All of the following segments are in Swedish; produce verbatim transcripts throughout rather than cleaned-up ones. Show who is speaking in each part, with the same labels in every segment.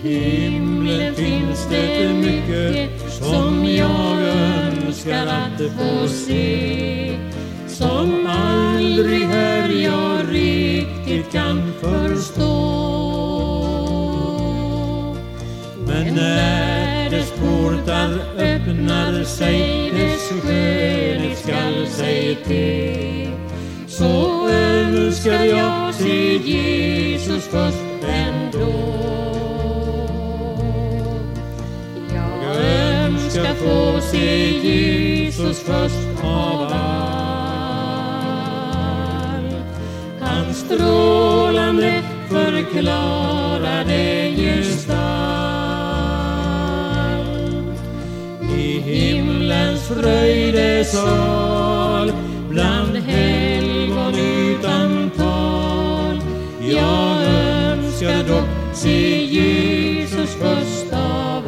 Speaker 1: himlen finns det mycket som jag önskar att få se, som aldrig här jag riktigt kan förstå. Men när dess portar öppnar sig, dess skönhet skall sig till, så önskar jag se Jesus först ändå. Jag önskar få se Jesus först av allt. Hans strålande förklarade gestalt i himlens fröjdesal, bland helgon utan tal. Jag önskar dock se Jesus först av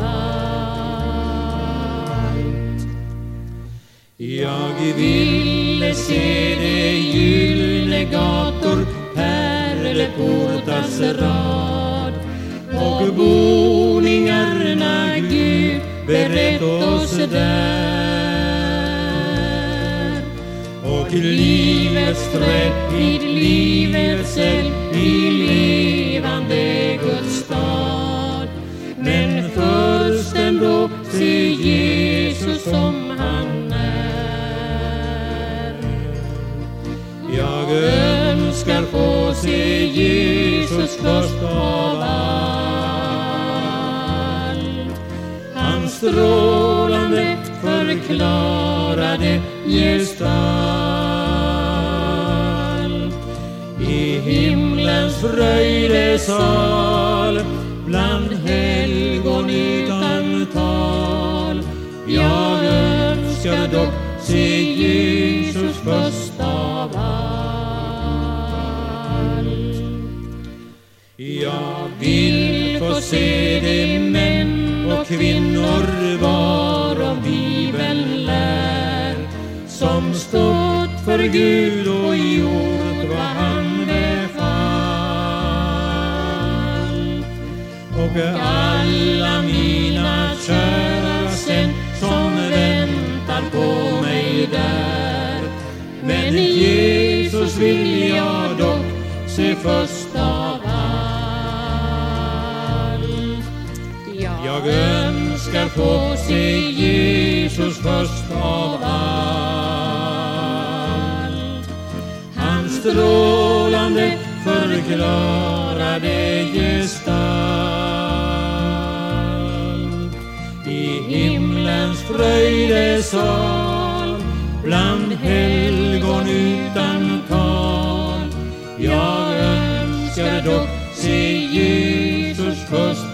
Speaker 1: allt. Jag ville se de gyllene gator, pärleportars rad, och boningarna Gud berett oss där, och livets träd vid livets eld i levande Guds stad. Men först ändå se Jesus som han är. Jag önskar få se Jesus först av allt. Hans strålande förklarade gestalt i himlens fröjdesal, bland helgon utan tal. Jag önskar dock se Jesus först av allt. Jag vill få se de män och kvinnor varom Bibeln lär, som stått för Gud och gjort vad han befallt. Och alla mina kära sen som väntar på mig där. Men Jesus vill jag dock se först av allt. Jag önskar få se Jesus först av allt. Hans strålande förklarade gestalt i himlens fröjdesal, bland helgon utan tal. Jag önskar dock se Jesus först